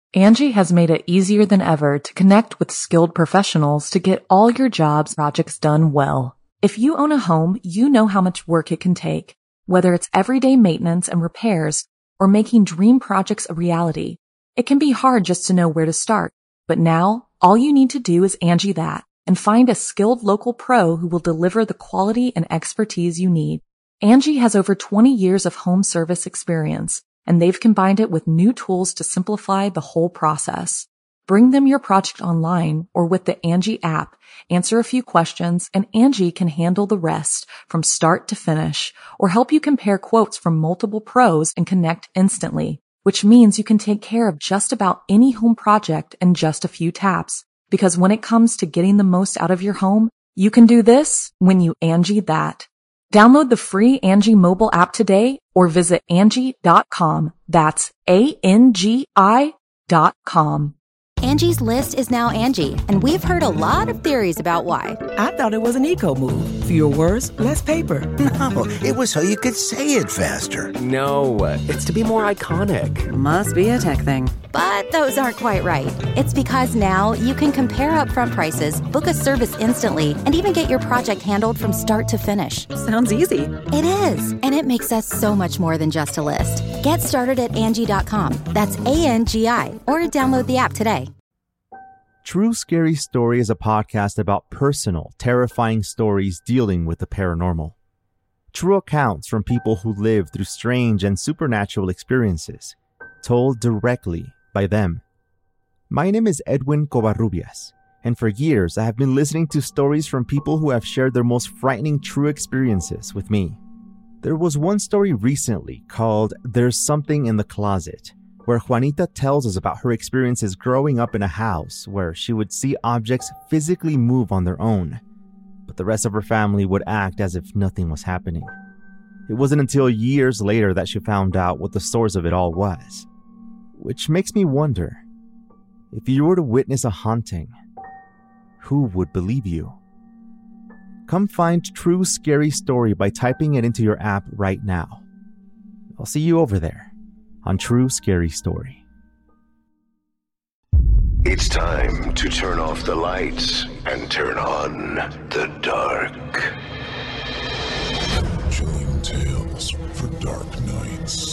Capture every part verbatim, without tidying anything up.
Angie has made it easier than ever to connect with skilled professionals to get all your jobs projects done well. If you own a home, you know how much work it can take, whether it's everyday maintenance and repairs or making dream projects a reality. It can be hard just to know where to start, but now all you need to do is Angie that and find a skilled local pro who will deliver the quality and expertise you need. Angie has over twenty years of home service experience, and they've combined it with new tools to simplify the whole process. Bring them your project online or with the Angie app, answer a few questions, and Angie can handle the rest from start to finish, or help you compare quotes from multiple pros and connect instantly, which means you can take care of just about any home project in just a few taps. Because when it comes to getting the most out of your home, you can do this when you Angie that. Download the free Angie mobile app today or visit Angie dot com. That's A N G I dot com. Angie's List is now Angie, and we've heard a lot of theories about why. I thought it was an eco move. Fewer words, less paper. No, it was so you could say it faster. No, it's to be more iconic. Must be a tech thing. But those aren't quite right. It's because now you can compare upfront prices, book a service instantly, and even get your project handled from start to finish. Sounds easy. It is, and it makes us so much more than just a list. Get started at Angie dot com. That's A N G I, or download the app today. True Scary Story is a podcast about personal, terrifying stories dealing with the paranormal. True accounts from people who lived through strange and supernatural experiences, told directly by them. My name is Edwin Covarrubias, and for years I have been listening to stories from people who have shared their most frightening true experiences with me. There was one story recently called There's Something in the Closet, where Juanita tells us about her experiences growing up in a house where she would see objects physically move on their own, but the rest of her family would act as if nothing was happening. It wasn't until years later that she found out what the source of it all was. Which makes me wonder, if you were to witness a haunting, who would believe you? Come find True Scary Story by typing it into your app right now. I'll see you over there on True Scary Story. It's time to turn off the lights and turn on the dark. Chilling tales for dark nights.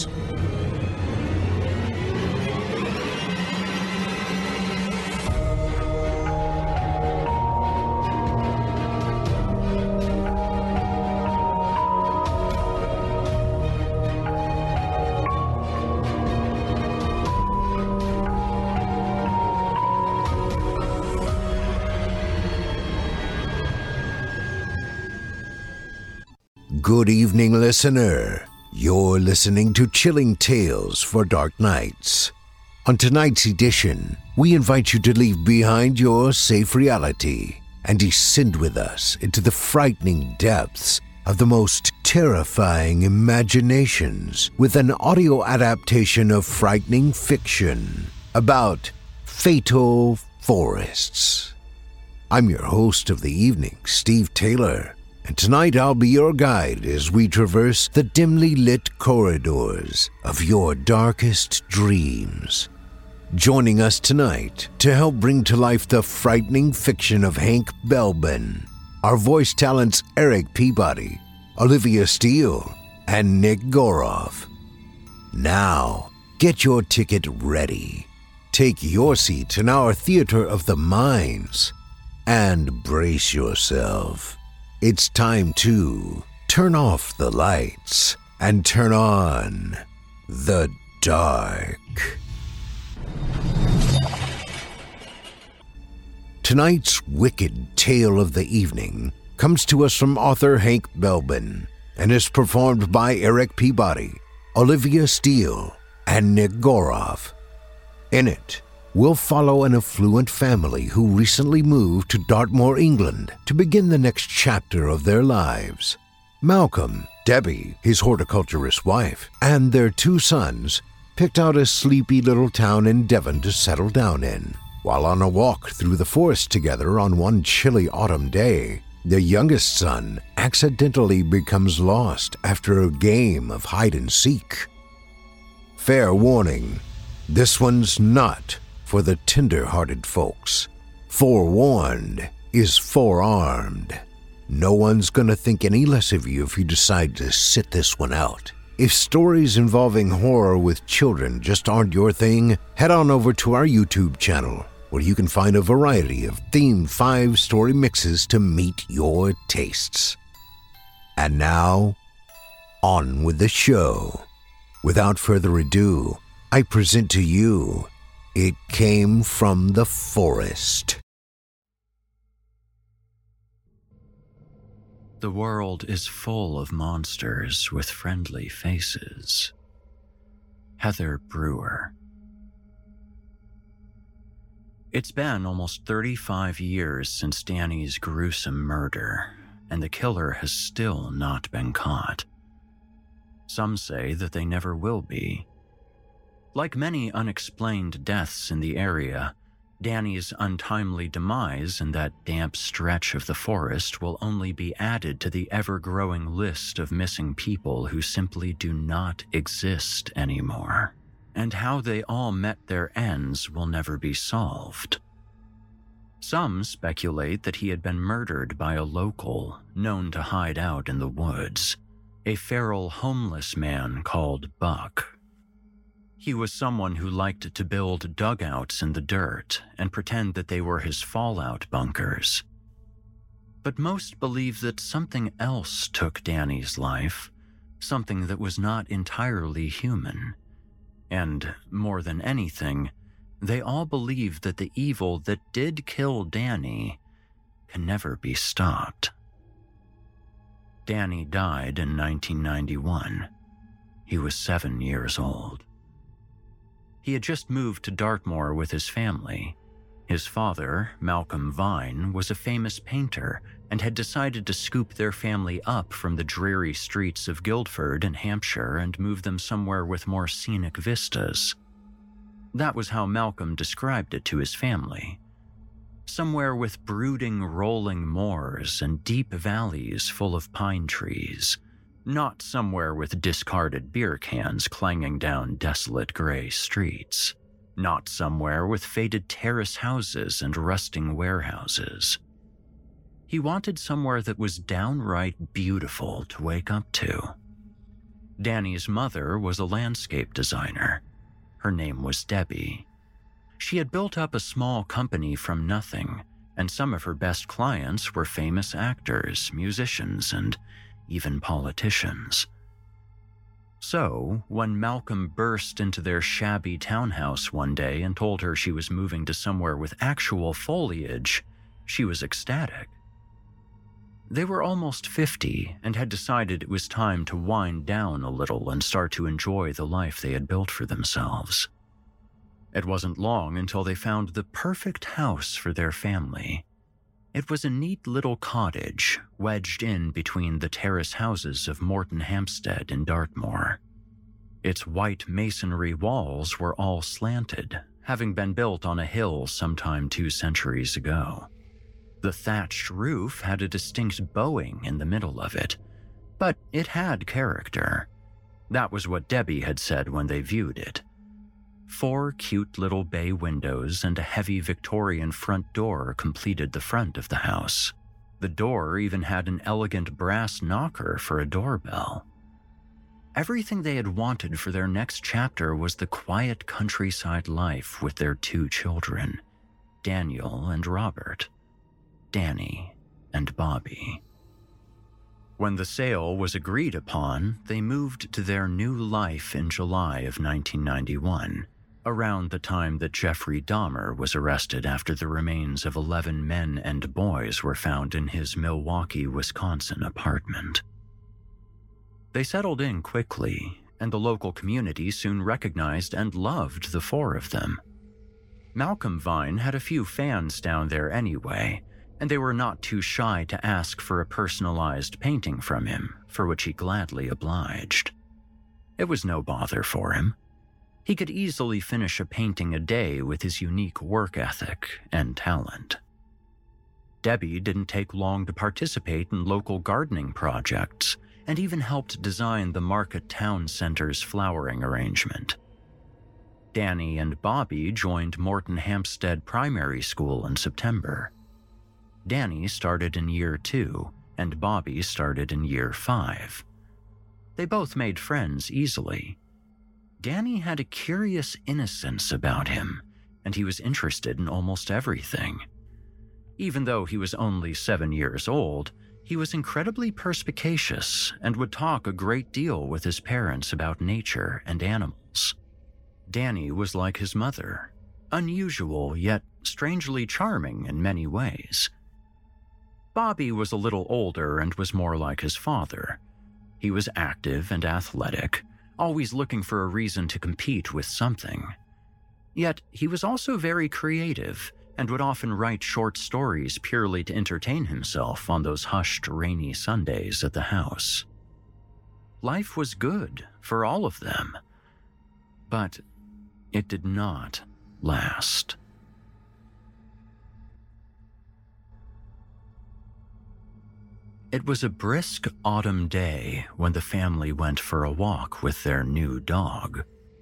Good evening, listener. You're listening to Chilling Tales for Dark Nights. On tonight's edition, we invite you to leave behind your safe reality and descend with us into the frightening depths of the most terrifying imaginations with an audio adaptation of frightening fiction about fatal forests. I'm your host of the evening, Steve Taylor. And tonight I'll be your guide as we traverse the dimly lit corridors of your darkest dreams. Joining us tonight to help bring to life the frightening fiction of Hank Belbin, our voice talents Eric Peabody, Olivia Steele, and Nick Goroff. Now, get your ticket ready. Take your seat in our theater of the minds and brace yourself. It's time to turn off the lights and turn on the dark. Tonight's wicked tale of the evening comes to us from author Hank Belbin and is performed by Eric Peabody, Olivia Steele, and Nick Goroff. In it, we'll follow an affluent family who recently moved to Dartmoor, England, to begin the next chapter of their lives. Malcolm, Debbie, his horticulturist wife, and their two sons picked out a sleepy little town in Devon to settle down in. While on a walk through the forest together on one chilly autumn day, the youngest son accidentally becomes lost after a game of hide and seek. Fair warning, this one's not for the tender-hearted folks. Forewarned is forearmed. No one's gonna think any less of you if you decide to sit this one out. If stories involving horror with children just aren't your thing, head on over to our YouTube channel, where you can find a variety of themed five-story mixes to meet your tastes. And now, on with the show. Without further ado, I present to you, It Came from the Forest. The world is full of monsters with friendly faces. Heather Brewer. It's been almost thirty-five years since Danny's gruesome murder, and the killer has still not been caught. Some say that they never will be. Like many unexplained deaths in the area, Danny's untimely demise in that damp stretch of the forest will only be added to the ever-growing list of missing people who simply do not exist anymore. And how they all met their ends will never be solved. Some speculate that he had been murdered by a local known to hide out in the woods, a feral homeless man called Buck. He was someone who liked to build dugouts in the dirt and pretend that they were his fallout bunkers. But most believe that something else took Danny's life, something that was not entirely human. And, more than anything, they all believe that the evil that did kill Danny can never be stopped. Danny died in nineteen ninety-one. He was seven years old. He had just moved to Dartmoor with his family. His father, Malcolm Vine, was a famous painter and had decided to scoop their family up from the dreary streets of Guildford in Hampshire and move them somewhere with more scenic vistas. That was how Malcolm described it to his family. Somewhere with brooding rolling moors and deep valleys full of pine trees, not somewhere with discarded beer cans clanging down desolate gray streets, not somewhere with faded terrace houses and rusting warehouses. He wanted somewhere that was downright beautiful to wake up to. Danny's mother was a landscape designer. Her name was Debbie. She had built up a small company from nothing, and some of her best clients were famous actors, musicians, and even politicians. So, when Malcolm burst into their shabby townhouse one day and told her she was moving to somewhere with actual foliage, she was ecstatic. They were almost fifty and had decided it was time to wind down a little and start to enjoy the life they had built for themselves. It wasn't long until they found the perfect house for their family. It was a neat little cottage wedged in between the terrace houses of Morton Hampstead in Dartmoor. Its white masonry walls were all slanted, having been built on a hill sometime two centuries ago. The thatched roof had a distinct bowing in the middle of it, but it had character. That was what Debbie had said when they viewed it. Four cute little bay windows and a heavy Victorian front door completed the front of the house. The door even had an elegant brass knocker for a doorbell. Everything they had wanted for their next chapter was the quiet countryside life with their two children, Daniel and Robert, Danny and Bobby. When the sale was agreed upon, they moved to their new life in July of nineteen ninety-one, around the time that Jeffrey Dahmer was arrested after the remains of eleven men and boys were found in his Milwaukee, Wisconsin apartment. They settled in quickly, and the local community soon recognized and loved the four of them. Malcolm Vine had a few fans down there anyway, and they were not too shy to ask for a personalized painting from him, for which he gladly obliged. It was no bother for him. He could easily finish a painting a day with his unique work ethic and talent. Debbie didn't take long to participate in local gardening projects and even helped design the Market Town Center's flowering arrangement. Danny and Bobby joined Morton Hampstead Primary School in September. Danny started in year two, and Bobby started in year five. They both made friends easily. Danny had a curious innocence about him, and he was interested in almost everything. Even though he was only seven years old, he was incredibly perspicacious and would talk a great deal with his parents about nature and animals. Danny was like his mother, unusual yet strangely charming in many ways. Bobby was a little older and was more like his father. He was active and athletic, always looking for a reason to compete with something. Yet he was also very creative and would often write short stories purely to entertain himself on those hushed, rainy Sundays at the house. Life was good for all of them, but it did not last. It was a brisk autumn day when the family went for a walk with their new dog.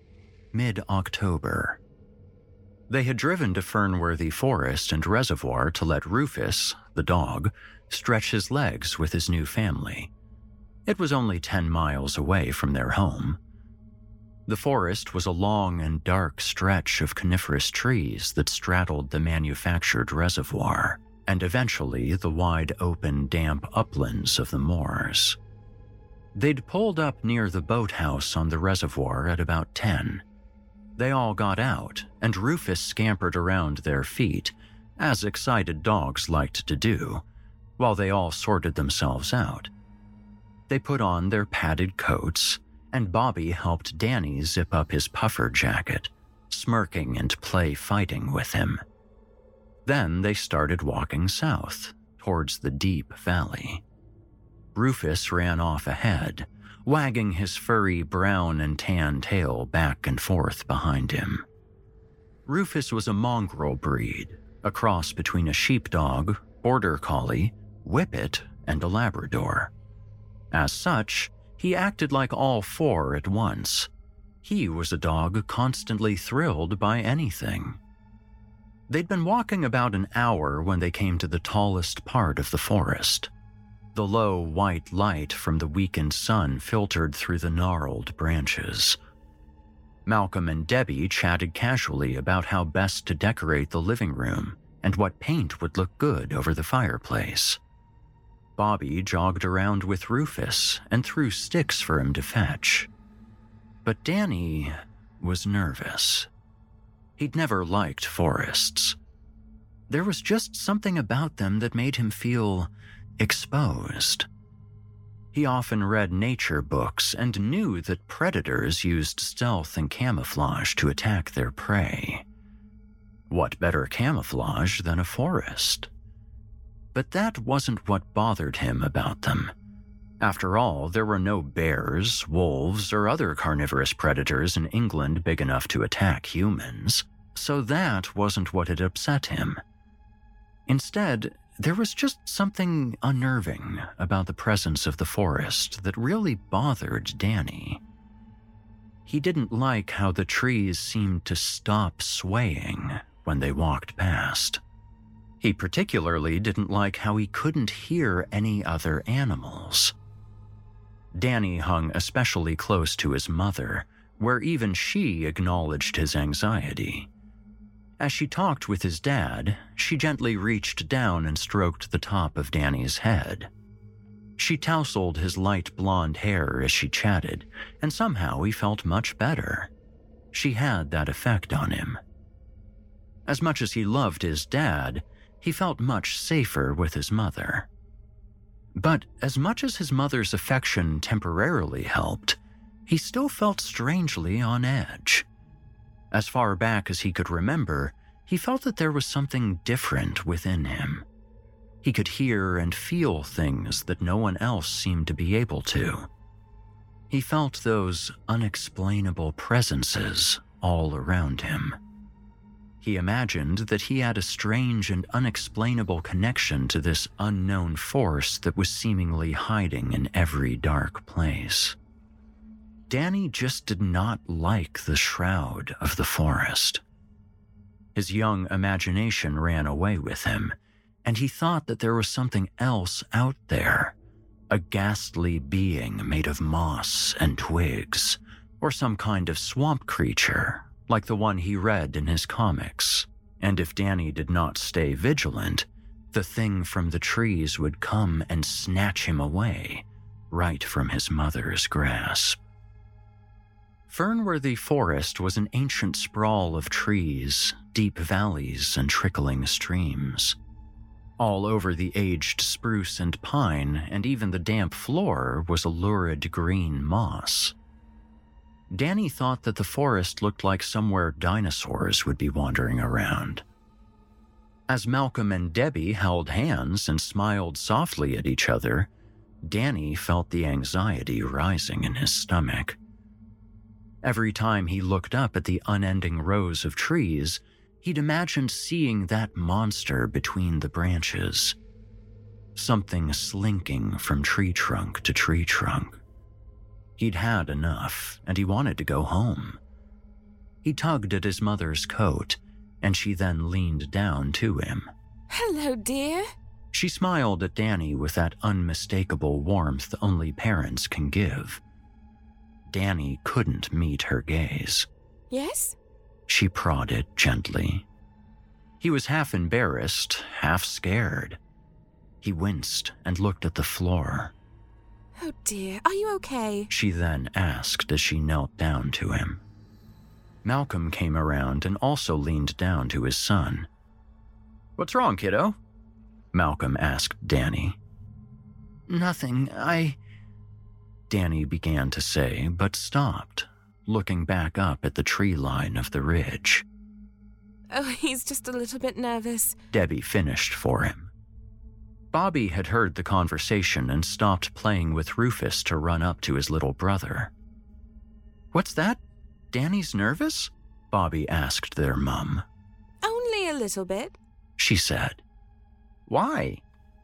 Mid-October. They had driven to Fernworthy Forest and Reservoir to let Rufus, the dog, stretch his legs with his new family. It was only ten miles away from their home. The forest was a long and dark stretch of coniferous trees that straddled the manufactured reservoir, and eventually the wide open damp uplands of the moors. They'd pulled up near the boathouse on the reservoir at about ten. They all got out, and Rufus scampered around their feet, as excited dogs liked to do, while they all sorted themselves out. They put on their padded coats, and Bobby helped Danny zip up his puffer jacket, smirking and play fighting with him. Then they started walking south, towards the deep valley. Rufus ran off ahead, wagging his furry brown and tan tail back and forth behind him. Rufus was a mongrel breed, a cross between a sheepdog, border collie, whippet, and a Labrador. As such, he acted like all four at once. He was a dog constantly thrilled by anything. They'd been walking about an hour when they came to the tallest part of the forest. The low white light from the weakened sun filtered through the gnarled branches. Malcolm and Debbie chatted casually about how best to decorate the living room and what paint would look good over the fireplace. Bobby jogged around with Rufus and threw sticks for him to fetch. But Danny was nervous. He'd never liked forests. There was just something about them that made him feel exposed. He often read nature books and knew that predators used stealth and camouflage to attack their prey. What better camouflage than a forest? But that wasn't what bothered him about them. After all, there were no bears, wolves, or other carnivorous predators in England big enough to attack humans, so that wasn't what had upset him. Instead, there was just something unnerving about the presence of the forest that really bothered Danny. He didn't like how the trees seemed to stop swaying when they walked past. He particularly didn't like how he couldn't hear any other animals. Danny hung especially close to his mother, where even she acknowledged his anxiety. As she talked with his dad, she gently reached down and stroked the top of Danny's head. She tousled his light blonde hair as she chatted, and somehow he felt much better. She had that effect on him. As much as he loved his dad, he felt much safer with his mother. But as much as his mother's affection temporarily helped, he still felt strangely on edge. As far back as he could remember, he felt that there was something different within him. He could hear and feel things that no one else seemed to be able to. He felt those unexplainable presences all around him. He imagined that he had a strange and unexplainable connection to this unknown force that was seemingly hiding in every dark place. Danny just did not like the shroud of the forest. His young imagination ran away with him, and he thought that there was something else out there, a ghastly being made of moss and twigs, or some kind of swamp creature, like the one he read in his comics. And if Danny did not stay vigilant, the thing from the trees would come and snatch him away, right from his mother's grasp. Fernworthy Forest was an ancient sprawl of trees, deep valleys, and trickling streams. All over the aged spruce and pine, and even the damp floor, was a lurid green moss. Danny thought that the forest looked like somewhere dinosaurs would be wandering around. As Malcolm and Debbie held hands and smiled softly at each other, Danny felt the anxiety rising in his stomach. Every time he looked up at the unending rows of trees, he'd imagined seeing that monster between the branches. Something slinking from tree trunk to tree trunk. He'd had enough, and he wanted to go home. He tugged at his mother's coat, and she then leaned down to him. "Hello, dear." She smiled at Danny with that unmistakable warmth only parents can give. Danny couldn't meet her gaze. "Yes?" She prodded gently. He was half embarrassed, half scared. He winced and looked at the floor. "Oh dear, are you okay?" She then asked as she knelt down to him. Malcolm came around and also leaned down to his son. "What's wrong, kiddo?" Malcolm asked Danny. "Nothing, I..." Danny began to say, but stopped, looking back up at the tree line of the ridge. "Oh, he's just a little bit nervous," Debbie finished for him. Bobby had heard the conversation and stopped playing with Rufus to run up to his little brother. "What's that? Danny's nervous?" Bobby asked their mum. "Only a little bit," she said. "Why?"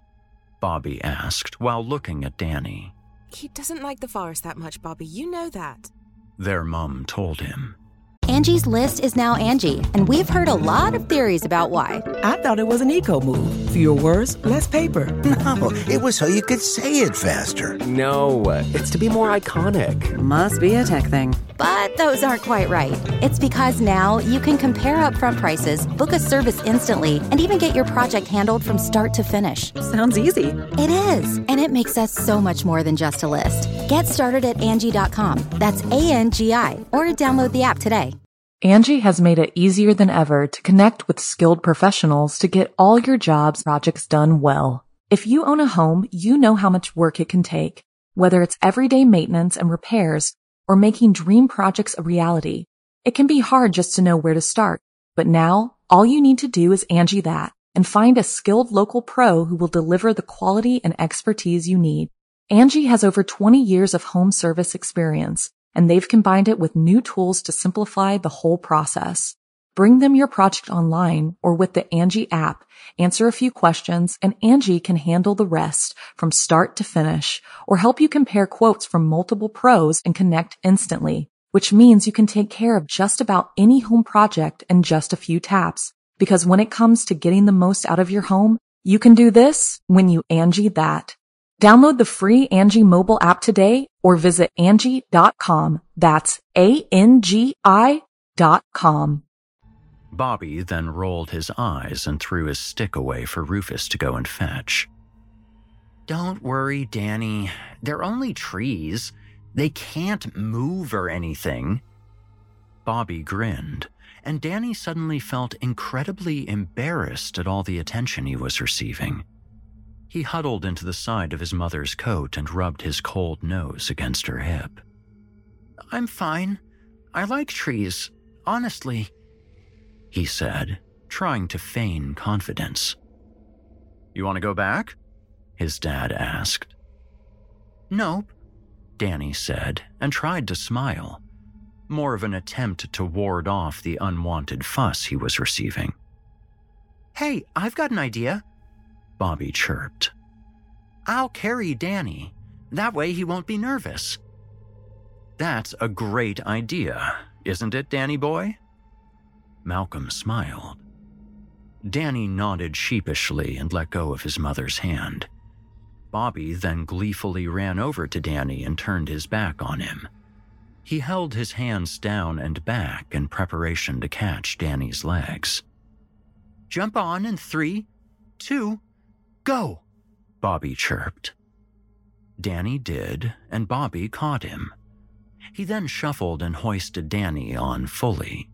Bobby asked while looking at Danny. "He doesn't like the forest that much, Bobby. You know that." Their mum told him. Angie's List is now Angie, and we've heard a lot of theories about why. I thought it was an eco move. Fewer words, less paper. No, it was so you could say it faster. No, it's to be more iconic. Must be a tech thing. But those aren't quite right. It's because now you can compare upfront prices, book a service instantly, and even get your project handled from start to finish. Sounds easy. It is, and it makes us so much more than just a list. Get started at Angie dot com. That's A N G I, or download the app today. Angie has made it easier than ever to connect with skilled professionals to get all your jobs projects done well. If you own a home, you know how much work it can take, whether it's everyday maintenance and repairs or making dream projects a reality. It can be hard just to know where to start, but now all you need to do is Angie that and find a skilled local pro who will deliver the quality and expertise you need. Angie has over twenty years of home service experience, and they've combined it with new tools to simplify the whole process. Bring them your project online or with the Angie app, answer a few questions, and Angie can handle the rest from start to finish, or help you compare quotes from multiple pros and connect instantly, which means you can take care of just about any home project in just a few taps. Because when it comes to getting the most out of your home, you can do this when you Angie that. Download the free Angie mobile app today or visit Angie dot com. That's A N G I dot com. Bobby then rolled his eyes and threw his stick away for Rufus to go and fetch. "Don't worry, Danny. They're only trees. They can't move or anything." Bobby grinned, and Danny suddenly felt incredibly embarrassed at all the attention he was receiving. He huddled into the side of his mother's coat and rubbed his cold nose against her hip. "I'm fine. I like trees, honestly," he said, trying to feign confidence. "You want to go back?" his dad asked. "Nope," Danny said, and tried to smile, more of an attempt to ward off the unwanted fuss he was receiving. "Hey, I've got an idea," Bobby chirped. "I'll carry Danny. That way he won't be nervous." That's a great idea, isn't it, Danny boy? Malcolm smiled. Danny nodded sheepishly and let go of his mother's hand. Bobby then gleefully ran over to Danny and turned his back on him. He held his hands down and back in preparation to catch Danny's legs. "Jump on in three, two, go," Bobby chirped. Danny did, and Bobby caught him. He then shuffled and hoisted Danny on fully.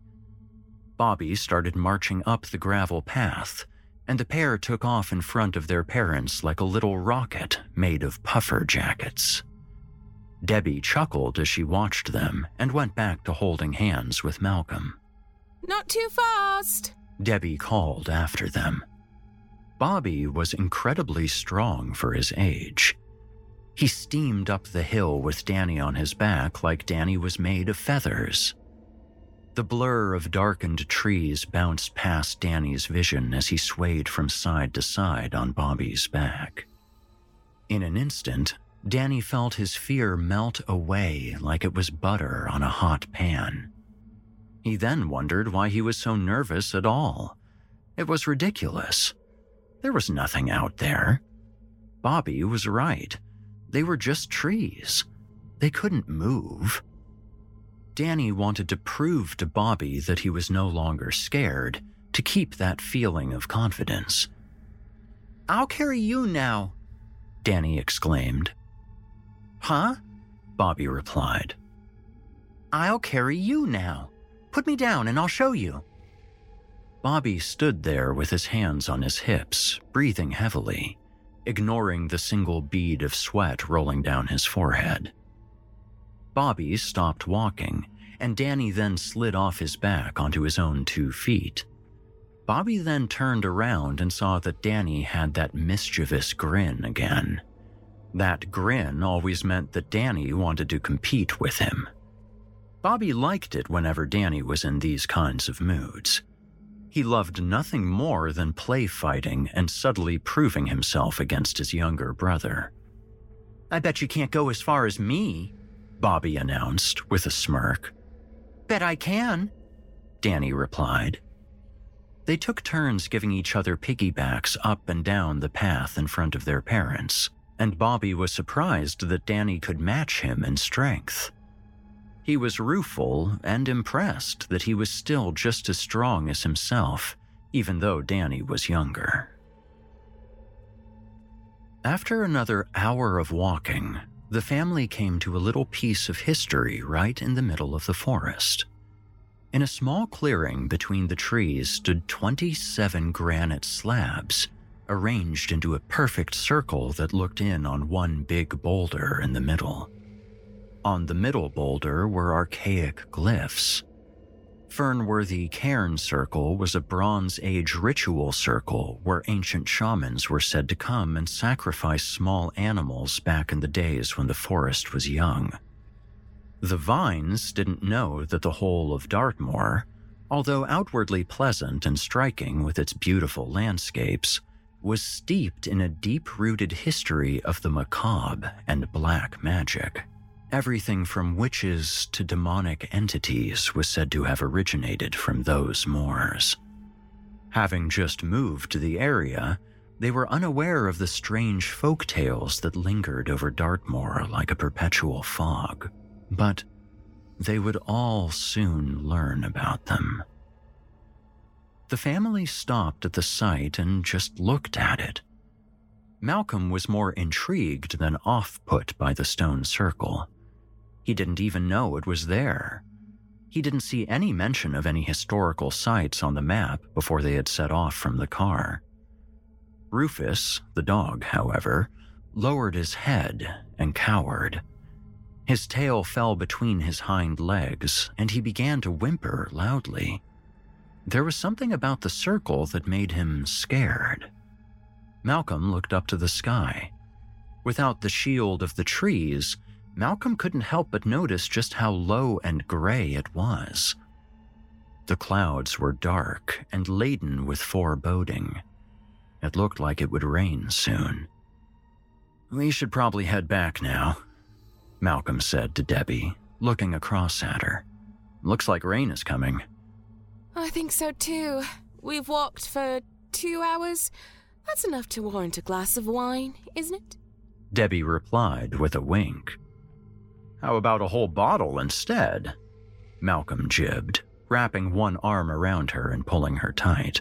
Bobby started marching up the gravel path, and the pair took off in front of their parents like a little rocket made of puffer jackets. Debbie chuckled as she watched them and went back to holding hands with Malcolm. "Not too fast," Debbie called after them. Bobby was incredibly strong for his age. He steamed up the hill with Danny on his back like Danny was made of feathers. The blur of darkened trees bounced past Danny's vision as he swayed from side to side on Bobby's back. In an instant, Danny felt his fear melt away like it was butter on a hot pan. He then wondered why he was so nervous at all. It was ridiculous. There was nothing out there. Bobby was right. They were just trees. They couldn't move. Danny wanted to prove to Bobby that he was no longer scared, to keep that feeling of confidence. "I'll carry you now," Danny exclaimed. "Huh?" Bobby replied. "I'll carry you now. Put me down and I'll show you." Bobby stood there with his hands on his hips, breathing heavily, ignoring the single bead of sweat rolling down his forehead. Bobby stopped walking, and Danny then slid off his back onto his own two feet. Bobby then turned around and saw that Danny had that mischievous grin again. That grin always meant that Danny wanted to compete with him. Bobby liked it whenever Danny was in these kinds of moods. He loved nothing more than play fighting and subtly proving himself against his younger brother. "I bet you can't go as far as me," Bobby announced with a smirk. "Bet I can," Danny replied. They took turns giving each other piggybacks up and down the path in front of their parents, and Bobby was surprised that Danny could match him in strength. He was rueful and impressed that he was still just as strong as himself, even though Danny was younger. After another hour of walking, the family came to a little piece of history right in the middle of the forest. In a small clearing between the trees stood twenty-seven granite slabs, arranged into a perfect circle that looked in on one big boulder in the middle. On the middle boulder were archaic glyphs. Fernworthy Cairn Circle was a Bronze Age ritual circle where ancient shamans were said to come and sacrifice small animals back in the days when the forest was young. The Vines didn't know that the whole of Dartmoor, although outwardly pleasant and striking with its beautiful landscapes, was steeped in a deep-rooted history of the macabre and black magic. Everything from witches to demonic entities was said to have originated from those moors. Having just moved to the area, they were unaware of the strange folk tales that lingered over Dartmoor like a perpetual fog, but they would all soon learn about them. The family stopped at the site and just looked at it. Malcolm was more intrigued than off-put by the stone circle. He didn't even know it was there. He didn't see any mention of any historical sites on the map before they had set off from the car. Rufus, the dog, however, lowered his head and cowered. His tail fell between his hind legs, and he began to whimper loudly. There was something about the circle that made him scared. Malcolm looked up to the sky. Without the shield of the trees, Malcolm couldn't help but notice just how low and gray it was. The clouds were dark and laden with foreboding. It looked like it would rain soon. "We should probably head back now," Malcolm said to Debbie, looking across at her. Looks like rain is coming. I think so too. We've walked for two hours. That's enough to warrant a glass of wine, isn't it? Debbie replied with a wink. How about a whole bottle instead? Malcolm jibbed, wrapping one arm around her and pulling her tight.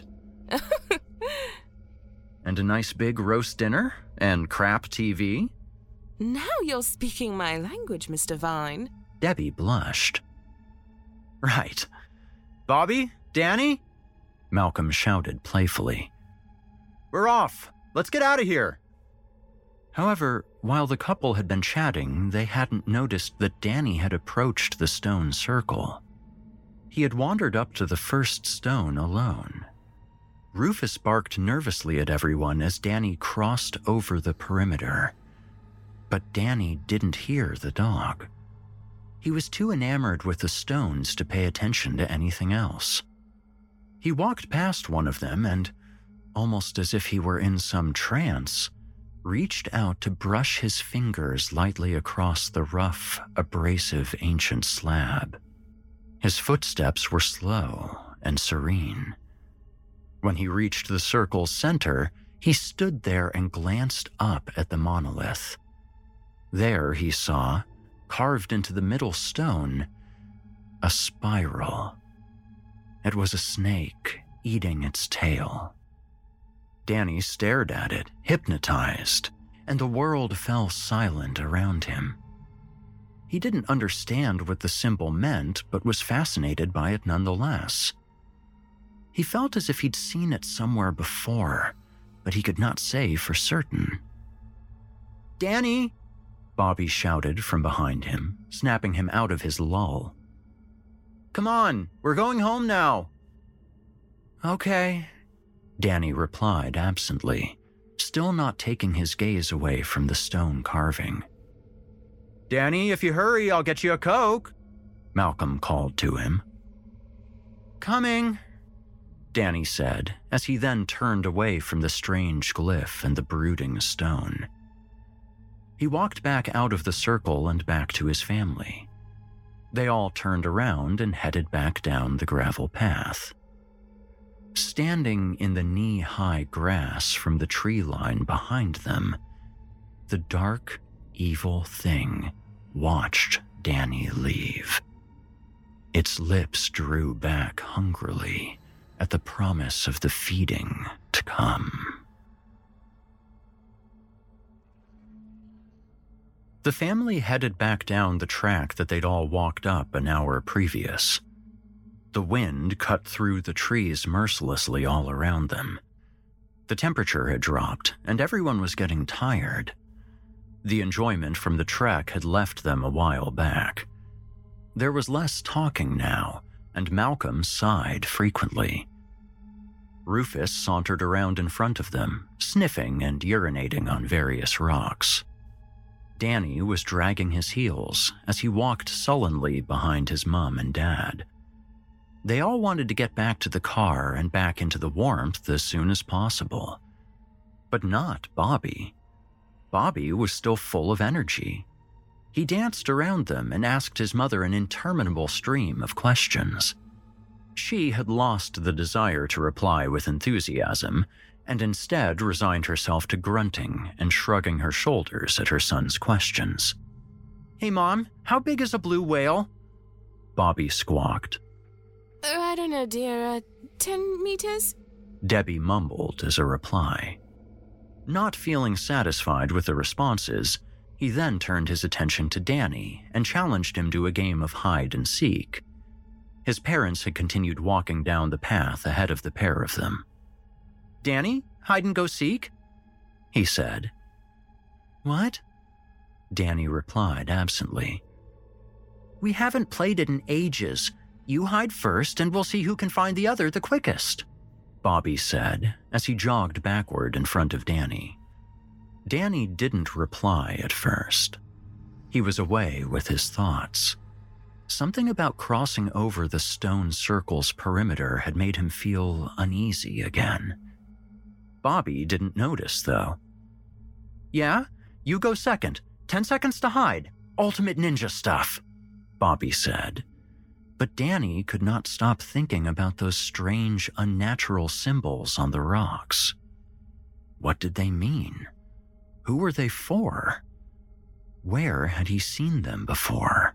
And a nice big roast dinner? And crap T V? Now you're speaking my language, Mister Vine. Debbie blushed. Right. Bobby? Danny? Malcolm shouted playfully. We're off. Let's get out of here. However, while the couple had been chatting, they hadn't noticed that Danny had approached the stone circle. He had wandered up to the first stone alone. Rufus barked nervously at everyone as Danny crossed over the perimeter. But Danny didn't hear the dog. He was too enamored with the stones to pay attention to anything else. He walked past one of them and, almost as if he were in some trance, reached out to brush his fingers lightly across the rough, abrasive ancient slab. His footsteps were slow and serene. When he reached the circle's center, he stood there and glanced up at the monolith. There he saw, carved into the middle stone, a spiral. It was a snake eating its tail. Danny stared at it, hypnotized, and the world fell silent around him. He didn't understand what the symbol meant, but was fascinated by it nonetheless. He felt as if he'd seen it somewhere before, but he could not say for certain. Danny! Bobby shouted from behind him, snapping him out of his lull. Come on, we're going home now. Okay, Danny replied absently, still not taking his gaze away from the stone carving. Danny, if you hurry, I'll get you a Coke, Malcolm called to him. Coming, Danny said, as he then turned away from the strange glyph and the brooding stone. He walked back out of the circle and back to his family. They all turned around and headed back down the gravel path. Standing in the knee-high grass from the tree line behind them, the dark, evil thing watched Danny leave. Its lips drew back hungrily at the promise of the feeding to come. The family headed back down the track that they'd all walked up an hour previous. The wind cut through the trees mercilessly all around them. The temperature had dropped, and everyone was getting tired. The enjoyment from the trek had left them a while back. There was less talking now, and Malcolm sighed frequently. Rufus sauntered around in front of them, sniffing and urinating on various rocks. Danny was dragging his heels as he walked sullenly behind his mom and dad. They all wanted to get back to the car and back into the warmth as soon as possible. But not Bobby. Bobby was still full of energy. He danced around them and asked his mother an interminable stream of questions. She had lost the desire to reply with enthusiasm, and instead resigned herself to grunting and shrugging her shoulders at her son's questions. Hey, Mom, how big is a blue whale? Bobby squawked. Uh, I don't know, dear. Uh, ten meters? Debbie mumbled as a reply. Not feeling satisfied with the responses, he then turned his attention to Danny and challenged him to a game of hide and seek. His parents had continued walking down the path ahead of the pair of them. Danny, hide and go seek? He said. What? Danny replied absently. We haven't played it in ages. You hide first and we'll see who can find the other the quickest, Bobby said as he jogged backward in front of Danny. Danny didn't reply at first. He was away with his thoughts. Something about crossing over the stone circle's perimeter had made him feel uneasy again. Bobby didn't notice, though. Yeah? You go second. Ten seconds to hide. Ultimate ninja stuff, Bobby said. But Danny could not stop thinking about those strange, unnatural symbols on the rocks. What did they mean? Who were they for? Where had he seen them before?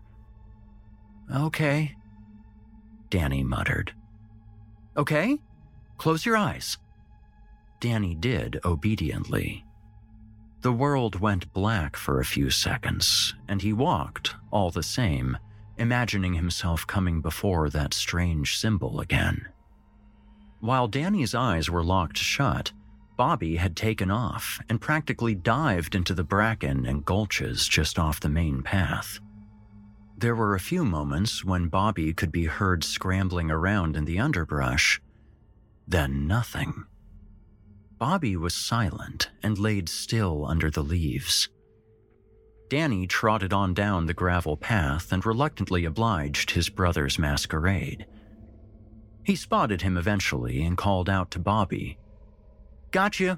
Okay, Danny muttered. Okay, close your eyes. Danny did obediently. The world went black for a few seconds, and he walked, all the same, imagining himself coming before that strange symbol again. While Danny's eyes were locked shut, Bobby had taken off and practically dived into the bracken and gulches just off the main path. There were a few moments when Bobby could be heard scrambling around in the underbrush, then nothing. Bobby was silent and laid still under the leaves. Danny trotted on down the gravel path and reluctantly obliged his brother's masquerade. He spotted him eventually and called out to Bobby. Gotcha.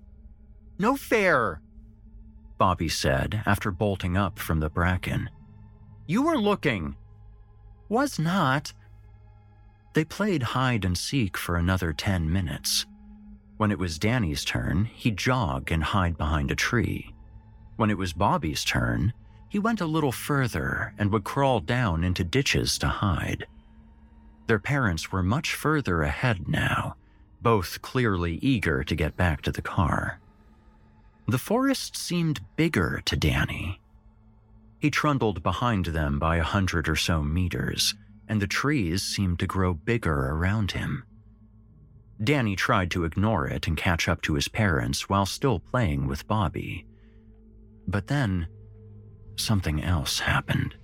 No fair, Bobby said after bolting up from the bracken. You were looking. Was not. They played hide and seek for another ten minutes. When it was Danny's turn, he'd jog and hide behind a tree. When it was Bobby's turn, he went a little further and would crawl down into ditches to hide. Their parents were much further ahead now, both clearly eager to get back to the car. The forest seemed bigger to Danny. He trundled behind them by a hundred or so meters, and the trees seemed to grow bigger around him. Danny tried to ignore it and catch up to his parents while still playing with Bobby. But then, something else happened.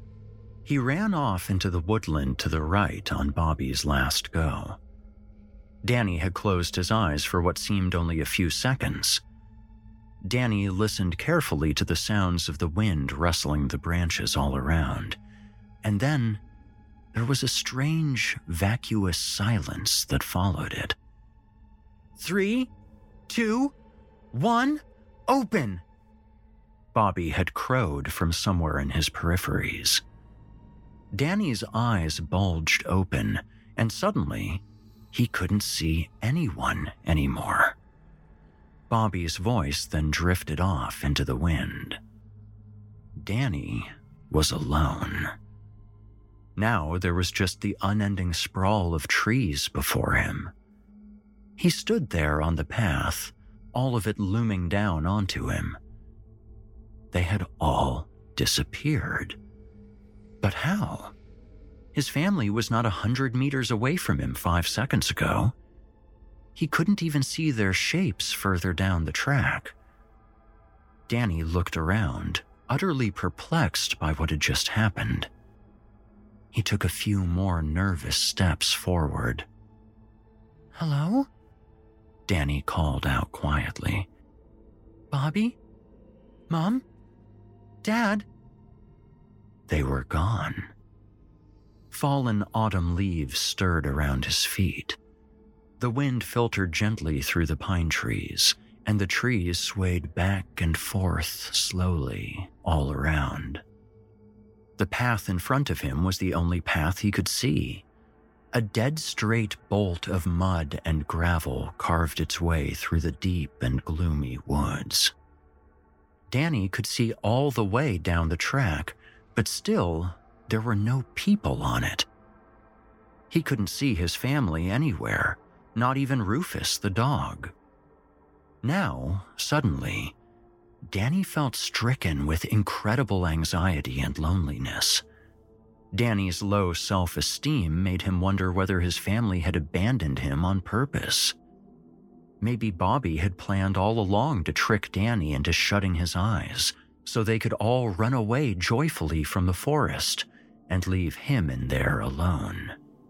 He ran off into the woodland to the right on Bobby's last go. Danny had closed his eyes for what seemed only a few seconds. Danny listened carefully to the sounds of the wind rustling the branches all around, and then there was a strange, vacuous silence that followed it. Three, two, one, open! Bobby had crowed from somewhere in his peripheries. Danny's eyes bulged open, and suddenly, he couldn't see anyone anymore. Bobby's voice then drifted off into the wind. Danny was alone. Now there was just the unending sprawl of trees before him. He stood there on the path, all of it looming down onto him. They had all disappeared. But how? His family was not a hundred meters away from him five seconds ago. He couldn't even see their shapes further down the track. Danny looked around, utterly perplexed by what had just happened. He took a few more nervous steps forward. Hello? Danny called out quietly. Bobby? Mom? Dad? They were gone. Fallen autumn leaves stirred around his feet. The wind filtered gently through the pine trees, and the trees swayed back and forth slowly all around. The path in front of him was the only path he could see. A dead straight bolt of mud and gravel carved its way through the deep and gloomy woods. Danny could see all the way down the track, but still, there were no people on it. He couldn't see his family anywhere, not even Rufus the dog. Now, suddenly, Danny felt stricken with incredible anxiety and loneliness. Danny's low self-esteem made him wonder whether his family had abandoned him on purpose. Maybe Bobby had planned all along to trick Danny into shutting his eyes, so they could all run away joyfully from the forest and leave him in there alone.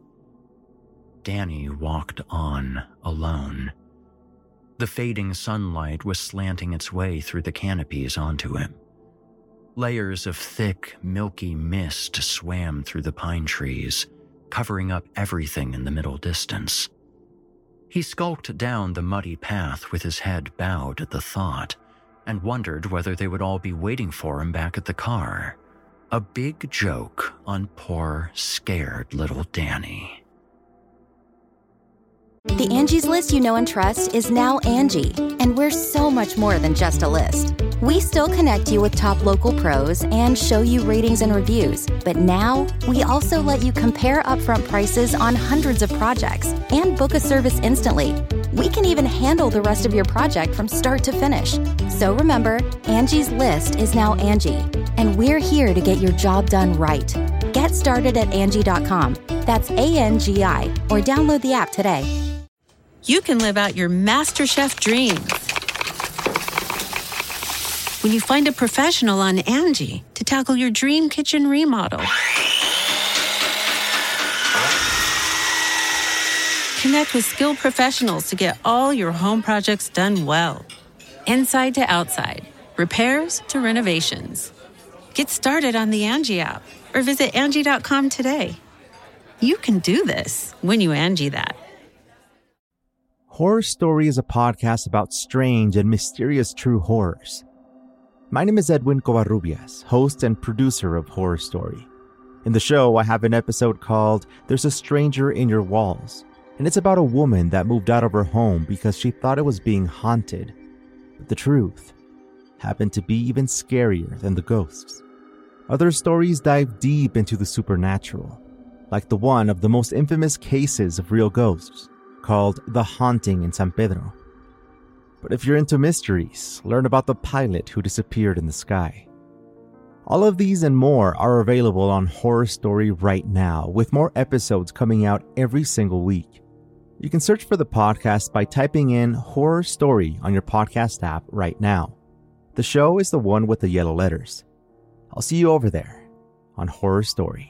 Danny walked on alone. The fading sunlight was slanting its way through the canopies onto him. Layers of thick, milky mist swam through the pine trees, covering up everything in the middle distance. He skulked down the muddy path with his head bowed at the thought, and wondered whether they would all be waiting for him back at the car. A big joke on poor, scared little Danny. The Angie's List you know and trust is now Angie, and we're so much more than just a list. We still connect you with top local pros and show you ratings and reviews, but now we also let you compare upfront prices on hundreds of projects and book a service instantly. We can even handle the rest of your project from start to finish. So remember, Angie's List is now Angie, and we're here to get your job done right. Get started at Angie dot com. That's A N G I, or download the app today. You can live out your MasterChef dreams when you find a professional on Angie to tackle your dream kitchen remodel. Connect with skilled professionals to get all your home projects done well. Inside to outside, repairs to renovations. Get started on the Angie app or visit Angie dot com today. You can do this when you Angie that. Horror Story is a podcast about strange and mysterious true horrors. My name is Edwin Covarrubias, host and producer of Horror Story. In the show, I have an episode called There's a Stranger in Your Walls, and it's about a woman that moved out of her home because she thought it was being haunted. But the truth happened to be even scarier than the ghosts. Other stories dive deep into the supernatural, like the one of the most infamous cases of real ghosts, called The Haunting in San Pedro. But if you're into mysteries, learn about the pilot who disappeared in the sky. All of these and more are available on Horror Story right now, with more episodes coming out every single week. You can search for the podcast by typing in Horror Story on your podcast app right now. The show is the one with the yellow letters. I'll see you over there on Horror Story.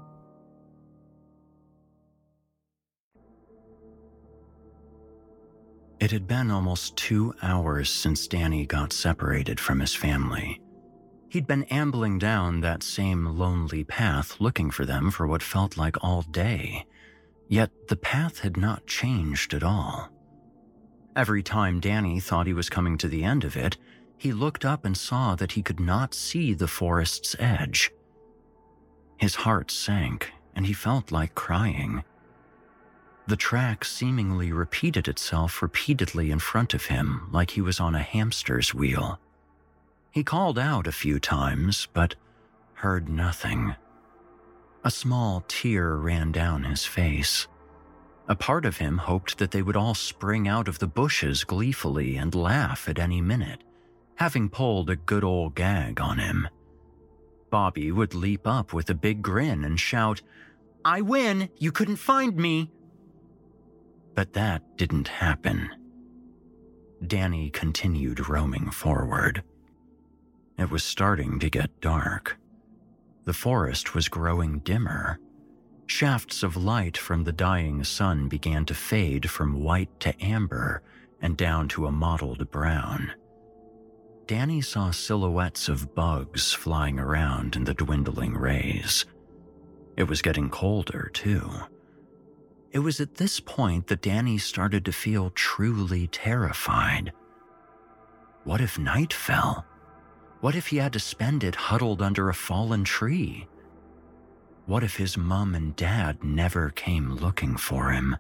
It had been almost two hours since Danny got separated from his family. He'd been ambling down that same lonely path looking for them for what felt like all day. Yet the path had not changed at all. Every time Danny thought he was coming to the end of it, he looked up and saw that he could not see the forest's edge. His heart sank, and he felt like crying. The track seemingly repeated itself repeatedly in front of him, like he was on a hamster's wheel. He called out a few times, but heard nothing. A small tear ran down his face. A part of him hoped that they would all spring out of the bushes gleefully and laugh at any minute, having pulled a good old gag on him. Bobby would leap up with a big grin and shout, "I win! You couldn't find me!" But that didn't happen. Danny continued roaming forward. It was starting to get dark. The forest was growing dimmer. Shafts of light from the dying sun began to fade from white to amber and down to a mottled brown. Danny saw silhouettes of bugs flying around in the dwindling rays. It was getting colder, too. It was at this point that Danny started to feel truly terrified. What if night fell? What if he had to spend it huddled under a fallen tree? What if his mom and dad never came looking for him?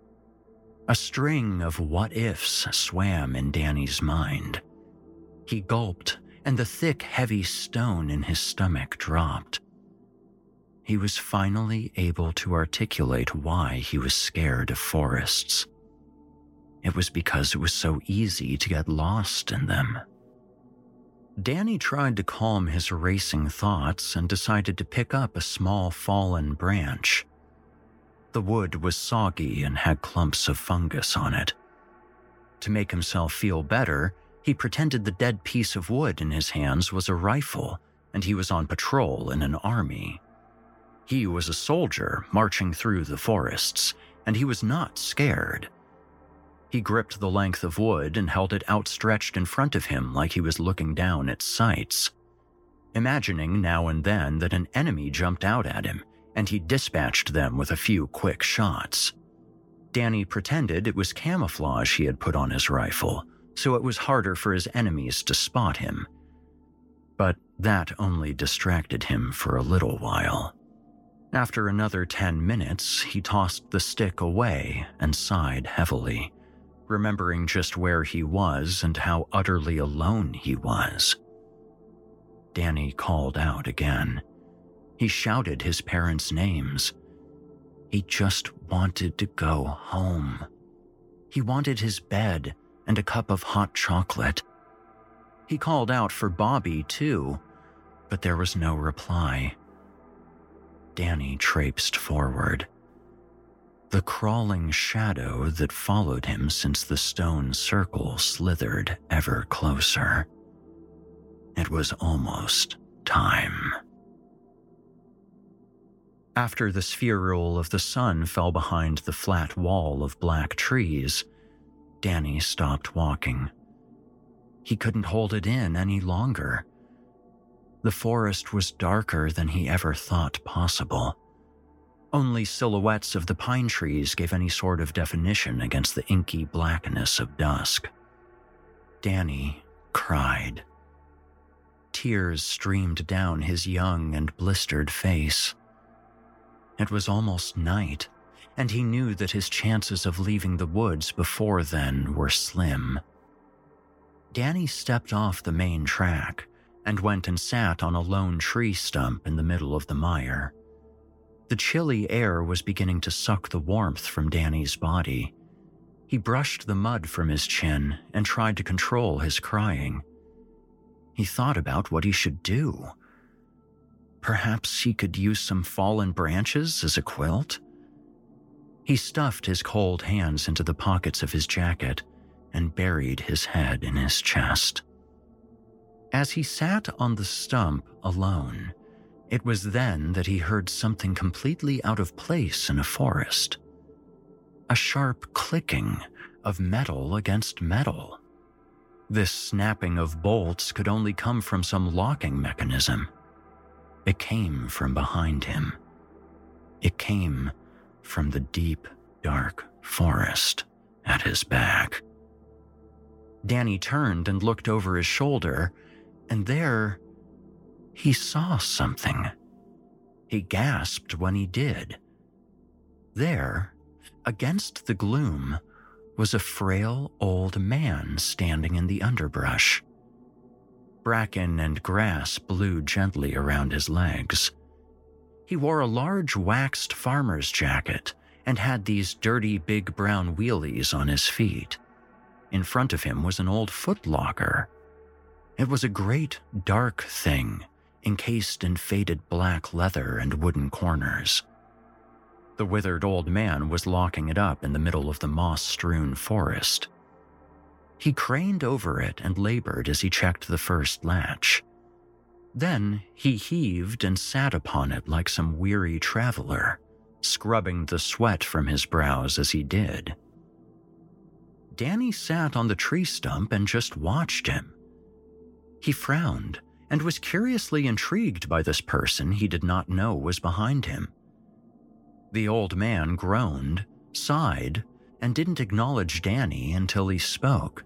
A string of what-ifs swam in Danny's mind. He gulped, and the thick, heavy stone in his stomach dropped. He was finally able to articulate why he was scared of forests. It was because it was so easy to get lost in them. Danny tried to calm his racing thoughts and decided to pick up a small fallen branch. The wood was soggy and had clumps of fungus on it. To make himself feel better, he pretended the dead piece of wood in his hands was a rifle, and he was on patrol in an army. He was a soldier marching through the forests, and he was not scared. He gripped the length of wood and held it outstretched in front of him like he was looking down at sights, imagining now and then that an enemy jumped out at him, and he dispatched them with a few quick shots. Danny pretended it was camouflage he had put on his rifle, so it was harder for his enemies to spot him. But That only distracted him for a little while. After another ten minutes, he tossed the stick away and sighed heavily, remembering just where he was and how utterly alone he was. Danny called out again. He shouted his parents' names. He just wanted to go home. He wanted his bed and a cup of hot chocolate. He called out for Bobby, too, but there was no reply. Danny traipsed forward. The crawling shadow that followed him since the stone circle slithered ever closer. It was almost time. After the spherule of the sun fell behind the flat wall of black trees, Danny stopped walking. He couldn't hold it in any longer. The forest was darker than he ever thought possible. Only silhouettes of the pine trees gave any sort of definition against the inky blackness of dusk. Danny cried. Tears streamed down his young and blistered face. It was almost night, and he knew that his chances of leaving the woods before then were slim. Danny stepped off the main track and went and sat on a lone tree stump in the middle of the mire. The chilly air was beginning to suck the warmth from Danny's body. He brushed the mud from his chin and tried to control his crying. He thought about what he should do. Perhaps he could use some fallen branches as a quilt? He stuffed his cold hands into the pockets of his jacket and buried his head in his chest. As he sat on the stump alone, it was then that he heard something completely out of place in a forest. A sharp clicking of metal against metal. This snapping of bolts could only come from some locking mechanism. It came from behind him. It came from the deep, dark forest at his back. Danny turned and looked over his shoulder, and there he saw something. He gasped when he did. There, against the gloom, was a frail old man standing in the underbrush. Bracken and grass blew gently around his legs. He wore a large waxed farmer's jacket and had these dirty big brown wheelies on his feet. In front of him was an old footlocker. It was a great, dark thing, encased in faded black leather and wooden corners. The withered old man was locking it up in the middle of the moss-strewn forest. He craned over it and labored as he checked the first latch. Then he heaved and sat upon it like some weary traveler, scrubbing the sweat from his brows as he did. Danny sat on the tree stump and just watched him. He frowned and was curiously intrigued by this person he did not know was behind him. The old man groaned, sighed, and didn't acknowledge Danny until he spoke.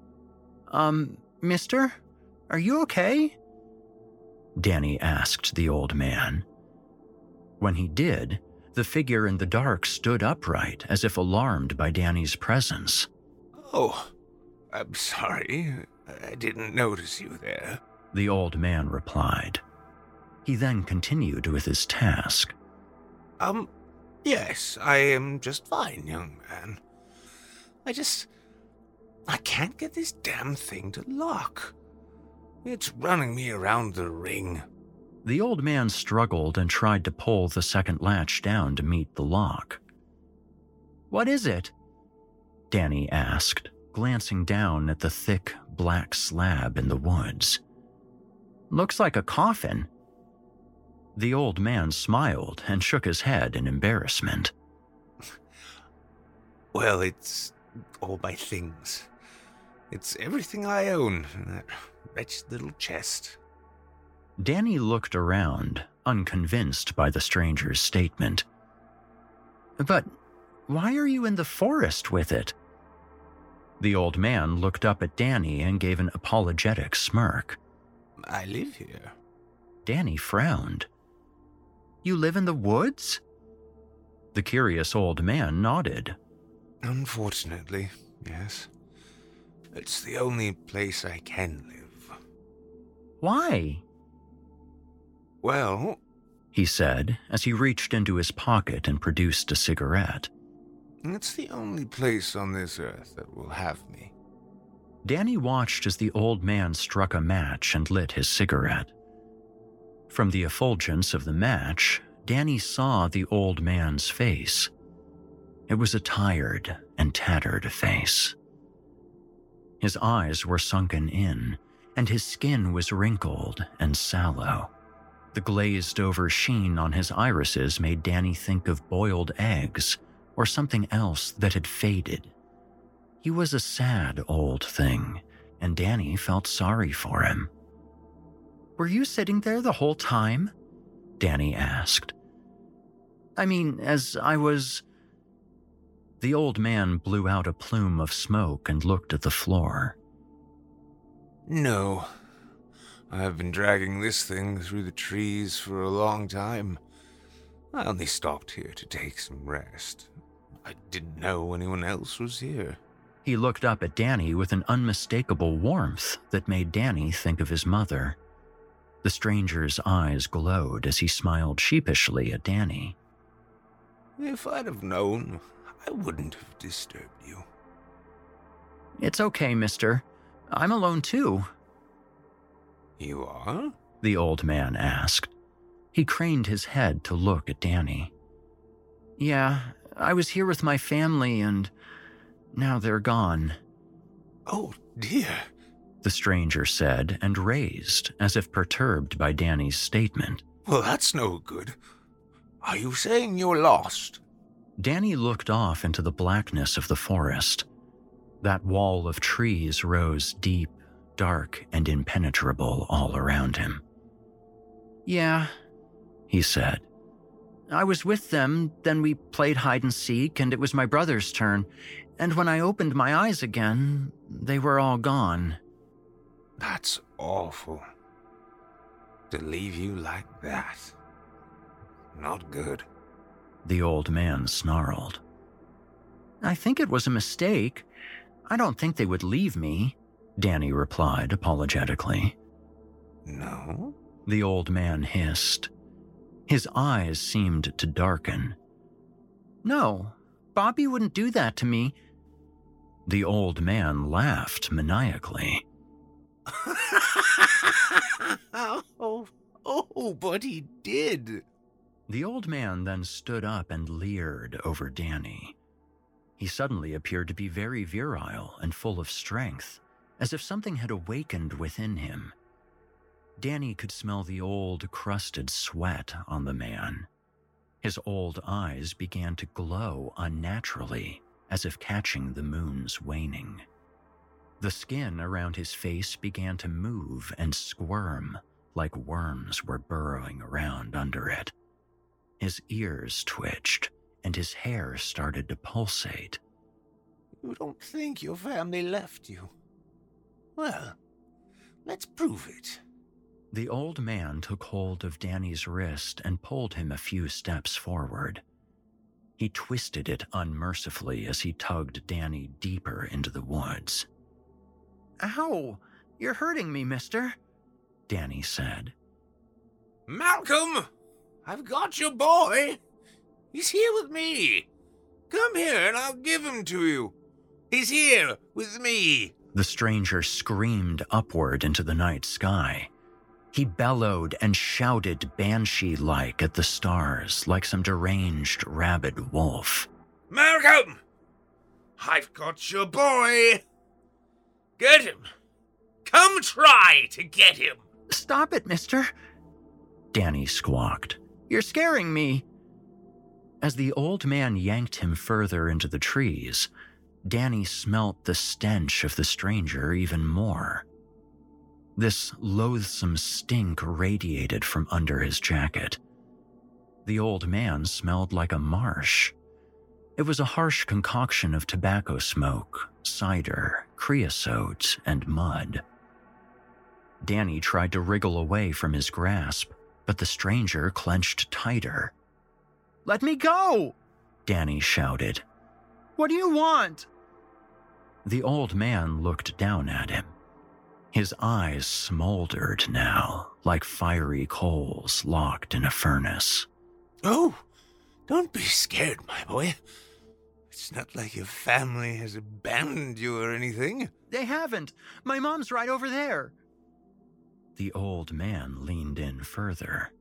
Um, mister, are you okay? Danny asked the old man. When he did, the figure in the dark stood upright as if alarmed by Danny's presence. Oh, I'm sorry. I didn't notice you there, the old man replied. He then continued with his task. Um, yes, I am just fine, young man. I just... I can't get this damn thing to lock. It's running me around the ring. The old man struggled and tried to pull the second latch down to meet the lock. What is it? Danny asked, glancing down at the thick, black slab in the woods. Looks like a coffin. The old man smiled and shook his head in embarrassment. Well, it's all my things. It's everything I own in that wretched little chest. Danny looked around, unconvinced by the stranger's statement. But why are you in the forest with it? The old man looked up at Danny and gave an apologetic smirk. I live here. Danny frowned. You live in the woods? The curious old man nodded. Unfortunately, yes. It's the only place I can live. Why? Well, he said as he reached into his pocket and produced a cigarette. It's the only place on this earth that will have me. Danny watched as the old man struck a match and lit his cigarette. From the effulgence of the match, Danny saw the old man's face. It was a tired and tattered face. His eyes were sunken in, and his skin was wrinkled and sallow. The glazed-over sheen on his irises made Danny think of boiled eggs or something else that had faded. He was a sad old thing, and Danny felt sorry for him. Were you sitting there the whole time? Danny asked. I mean, as I was... The old man blew out a plume of smoke and looked at the floor. No. I have been dragging this thing through the trees for a long time. I only stopped here to take some rest. I didn't know anyone else was here. He looked up at Danny with an unmistakable warmth that made Danny think of his mother. The stranger's eyes glowed as he smiled sheepishly at Danny. If I'd have known, I wouldn't have disturbed you. It's okay, mister. I'm alone too. You are? The old man asked. He craned his head to look at Danny. Yeah, I was here with my family and now they're gone. Oh, dear, the stranger said and raised, as if perturbed by Danny's statement. Well, that's no good. Are you saying you're lost? Danny looked off into the blackness of the forest. That wall of trees rose deep, dark, and impenetrable all around him. Yeah, he said. I was with them, then we played hide and seek, and it was my brother's turn. And when I opened my eyes again, they were all gone. That's awful. To leave you like that. Not good. The old man snarled. I think it was a mistake. I don't think they would leave me, Danny replied apologetically. No? The old man hissed. His eyes seemed to darken. No, Bobby wouldn't do that to me. The old man laughed maniacally. oh, oh, but he did. The old man then stood up and leered over Danny. He suddenly appeared to be very virile and full of strength, as if something had awakened within him. Danny could smell the old, crusted sweat on the man. His old eyes began to glow unnaturally, as if catching the moon's waning. The skin around his face began to move and squirm, like worms were burrowing around under it. His ears twitched, and his hair started to pulsate. You don't think your family left you? Well, let's prove it. The old man took hold of Danny's wrist and pulled him a few steps forward. He twisted it unmercifully as he tugged Danny deeper into the woods. Ow! You're hurting me, mister, Danny said. Malcolm! I've got your boy! He's here with me! Come here and I'll give him to you! He's here with me! The stranger screamed upward into the night sky. He bellowed and shouted banshee-like at the stars like some deranged rabid wolf. Malcolm! I've got your boy! Get him! Come try to get him! Stop it, mister! Danny squawked. You're scaring me! As the old man yanked him further into the trees, Danny smelt the stench of the stranger even more. This loathsome stink radiated from under his jacket. The old man smelled like a marsh. It was a harsh concoction of tobacco smoke, cider, creosote, and mud. Danny tried to wriggle away from his grasp, but the stranger clenched tighter. "Let me go!" Danny shouted. "What do you want?" The old man looked down at him. His eyes smoldered now, like fiery coals locked in a furnace. "Oh, don't be scared, my boy. It's not like your family has abandoned you or anything." "They haven't. My mom's right over there." The old man leaned in further.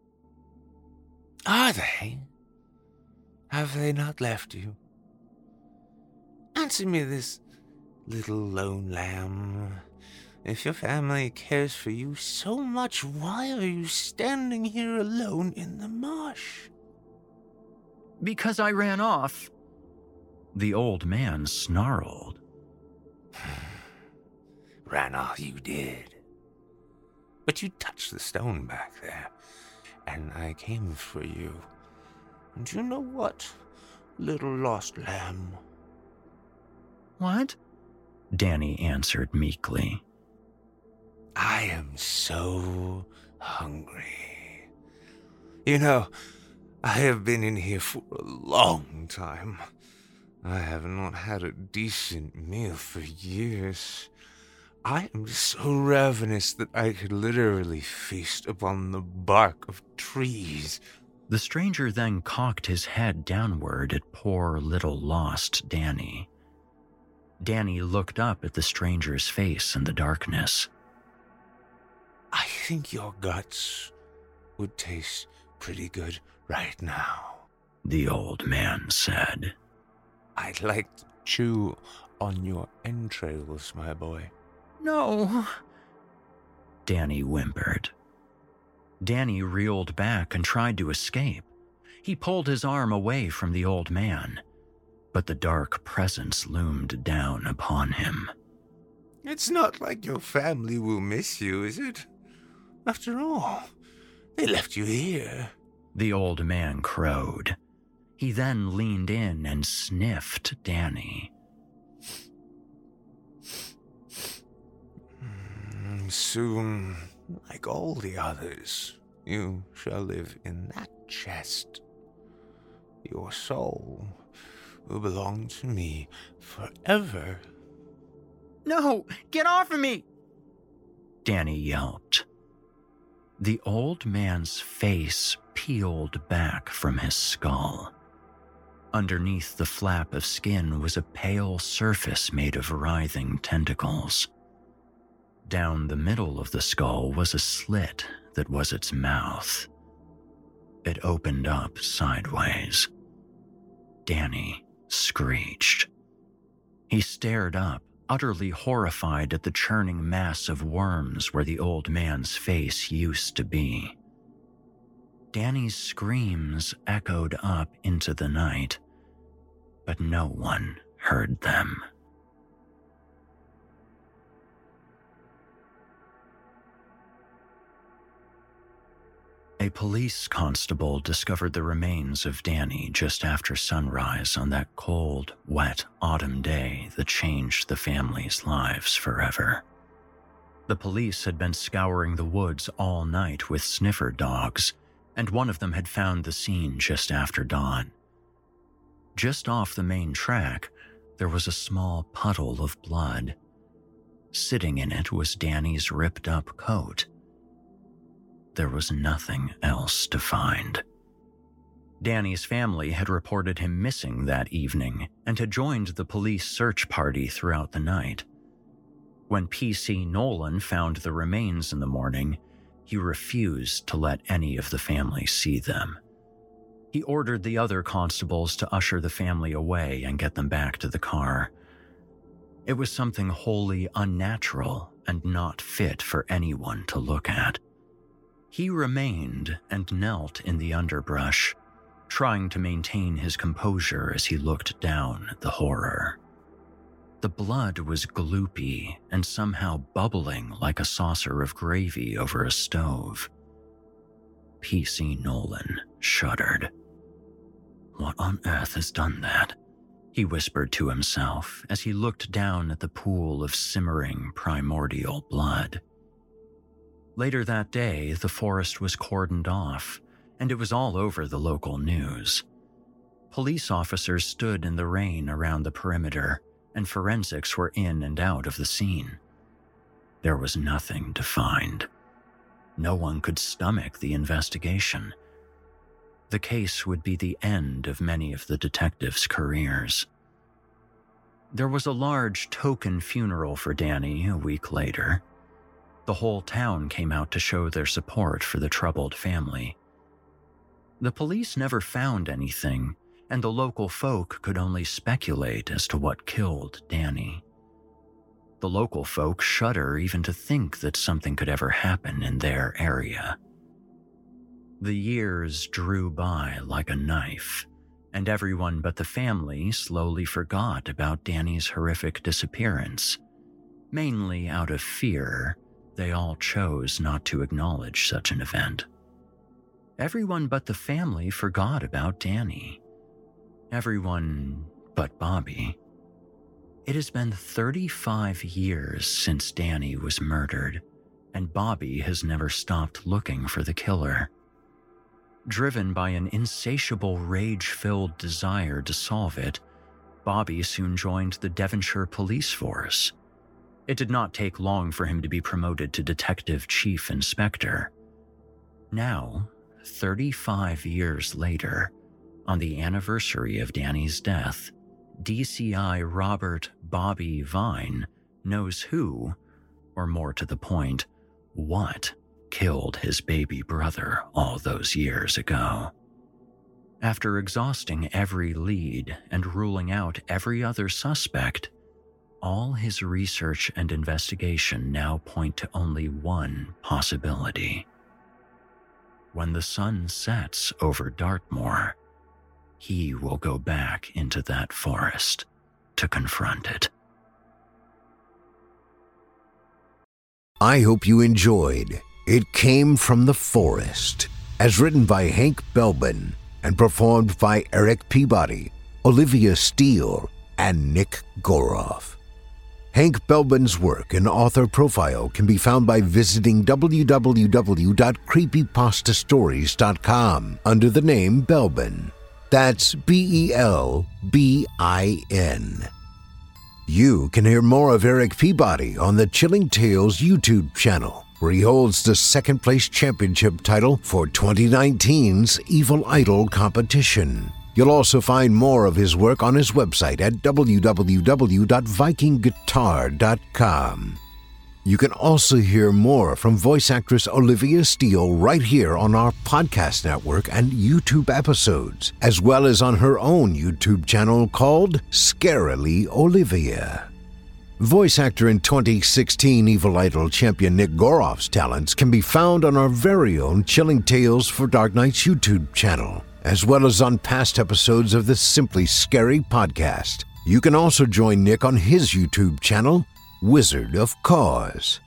"Are they? Have they not left you? Answer me this, little lone lamb. If your family cares for you so much, why are you standing here alone in the marsh?" "Because I ran off." The old man snarled. "Ran off you did. But you touched the stone back there, and I came for you. And you know what, little lost lamb?" "What?" Danny answered meekly. "I am so hungry. You know, I have been in here for a long time. I have not had a decent meal for years. I am so ravenous that I could literally feast upon the bark of trees." The stranger then cocked his head downward at poor little lost Danny. Danny looked up at the stranger's face in the darkness. "I think your guts would taste pretty good right now," the old man said. "I'd like to chew on your entrails, my boy." "No," Danny whimpered. Danny reeled back and tried to escape. He pulled his arm away from the old man, but the dark presence loomed down upon him. "It's not like your family will miss you, is it? After all, they left you here." The old man crowed. He then leaned in and sniffed Danny. "Soon, like all the others, you shall live in that chest. Your soul will belong to me forever." "No, get off of me!" Danny yelped. The old man's face peeled back from his skull. Underneath the flap of skin was a pale surface made of writhing tentacles. Down the middle of the skull was a slit that was its mouth. It opened up sideways. Danny screeched. He stared up, utterly horrified at the churning mass of worms where the old man's face used to be. Danny's screams echoed up into the night, but no one heard them. A police constable discovered the remains of Danny just after sunrise on that cold, wet autumn day that changed the family's lives forever. The police had been scouring the woods all night with sniffer dogs, and one of them had found the scene just after dawn. Just off the main track, there was a small puddle of blood. Sitting in it was Danny's ripped-up coat. There was nothing else to find. Danny's family had reported him missing that evening and had joined the police search party throughout the night. When P C Nolan found the remains in the morning, he refused to let any of the family see them. He ordered the other constables to usher the family away and get them back to the car. It was something wholly unnatural and not fit for anyone to look at. He remained and knelt in the underbrush, trying to maintain his composure as he looked down at the horror. The blood was gloopy and somehow bubbling like a saucer of gravy over a stove. P C Nolan shuddered. "What on earth has done that?" he whispered to himself as he looked down at the pool of simmering primordial blood. Later that day, the forest was cordoned off, and it was all over the local news. Police officers stood in the rain around the perimeter, and forensics were in and out of the scene. There was nothing to find. No one could stomach the investigation. The case would be the end of many of the detectives' careers. There was a large token funeral for Danny a week later. The whole town came out to show their support for the troubled family. The police never found anything, and the local folk could only speculate as to what killed Danny. The local folk shudder even to think that something could ever happen in their area. The years drew by like a knife, and everyone but the family slowly forgot about Danny's horrific disappearance. Mainly out of fear, they all chose not to acknowledge such an event. Everyone but the family forgot about Danny. Everyone but Bobby. It has been thirty-five years since Danny was murdered, and Bobby has never stopped looking for the killer. Driven by an insatiable rage-filled desire to solve it, Bobby soon joined the Devonshire Police Force. It did not take long for him to be promoted to Detective Chief Inspector. Now, thirty-five years later, on the anniversary of Danny's death, D C I Robert Bobby Vine knows who, or more to the point, what killed his baby brother all those years ago. After exhausting every lead and ruling out every other suspect, all his research and investigation now point to only one possibility. When the sun sets over Dartmoor, he will go back into that forest to confront it. I hope you enjoyed It Came from the Forest, as written by Hank Belbin and performed by Eric Peabody, Olivia Steele, and Nick Goroff. Hank Belbin's work and author profile can be found by visiting w w w dot creepypasta stories dot com under the name Belbin. That's B E L B I N. You can hear more of Eric Peabody on the Chilling Tales YouTube channel, where he holds the second place championship title for twenty nineteen's Evil Idol competition. You'll also find more of his work on his website at w w w dot viking guitar dot com. You can also hear more from voice actress Olivia Steele right here on our podcast network and YouTube episodes, as well as on her own YouTube channel called Scarily Olivia. Voice actor in twenty sixteen Evil Idol champion Nick Goroff's talents can be found on our very own Chilling Tales for Dark Nights YouTube channel, as well as on past episodes of the Simply Scary podcast. You can also join Nick on his YouTube channel, Wizard of Cause.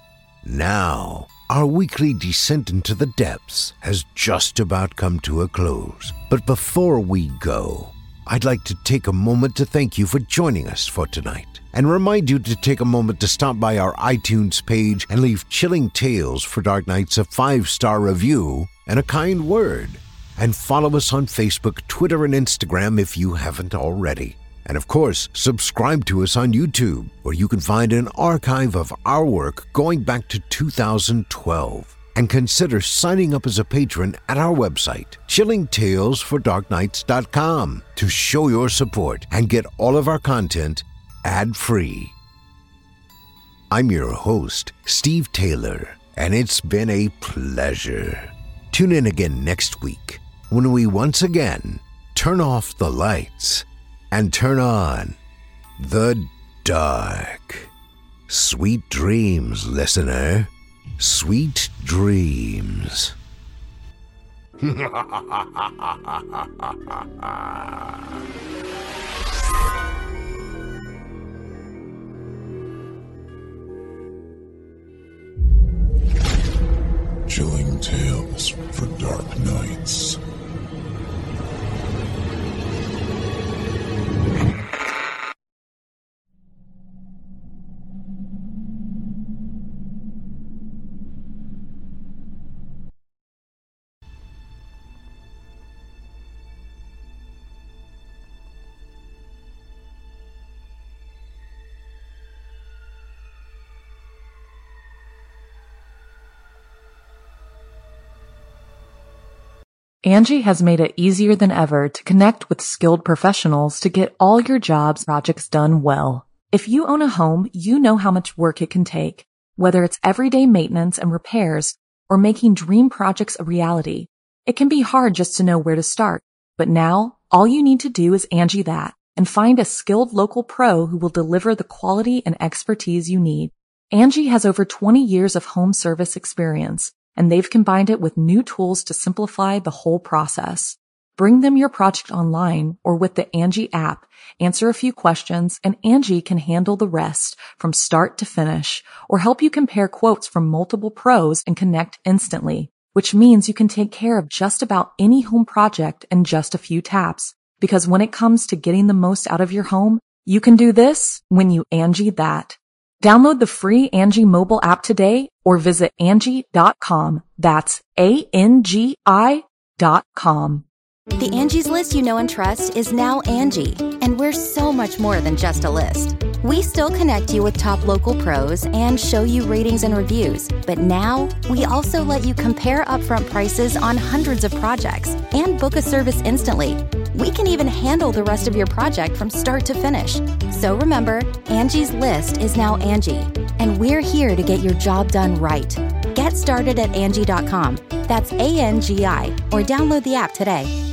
Now, our weekly descent into the depths has just about come to a close. But before we go, I'd like to take a moment to thank you for joining us for tonight, and remind you to take a moment to stop by our iTunes page and leave Chilling Tales for Dark Nights a five-star review and a kind word. And follow us on Facebook, Twitter, and Instagram if you haven't already. And of course, subscribe to us on YouTube, where you can find an archive of our work going back to two thousand twelve. And consider signing up as a patron at our website, chilling tales for dark nights dot com, to show your support and get all of our content ad-free. I'm your host, Steve Taylor, and it's been a pleasure. Tune in again next week, when we once again turn off the lights and turn on the dark. Sweet dreams, listener. Sweet dreams. Chilling Tales for Dark Nights. Angie has made it easier than ever to connect with skilled professionals to get all your jobs projects done well. If you own a home, you know how much work it can take, whether it's everyday maintenance and repairs or making dream projects a reality. It can be hard just to know where to start, but now all you need to do is Angie that and find a skilled local pro who will deliver the quality and expertise you need. Angie has over twenty years of home service experience, and they've combined it with new tools to simplify the whole process. Bring them your project online or with the Angie app, answer a few questions, and Angie can handle the rest from start to finish, or help you compare quotes from multiple pros and connect instantly, which means you can take care of just about any home project in just a few taps. Because when it comes to getting the most out of your home, you can do this when you Angie that. Download the free Angie mobile app today or visit Angie dot com. That's A N G I dot com. The Angie's List you know and trust is now Angie, and we're so much more than just a list. We still connect you with top local pros and show you ratings and reviews, but now we also let you compare upfront prices on hundreds of projects and book a service instantly. We can even handle the rest of your project from start to finish. So remember, Angie's List is now Angie, and we're here to get your job done right. Get started at Angie dot com. That's A N G I, or download the app today.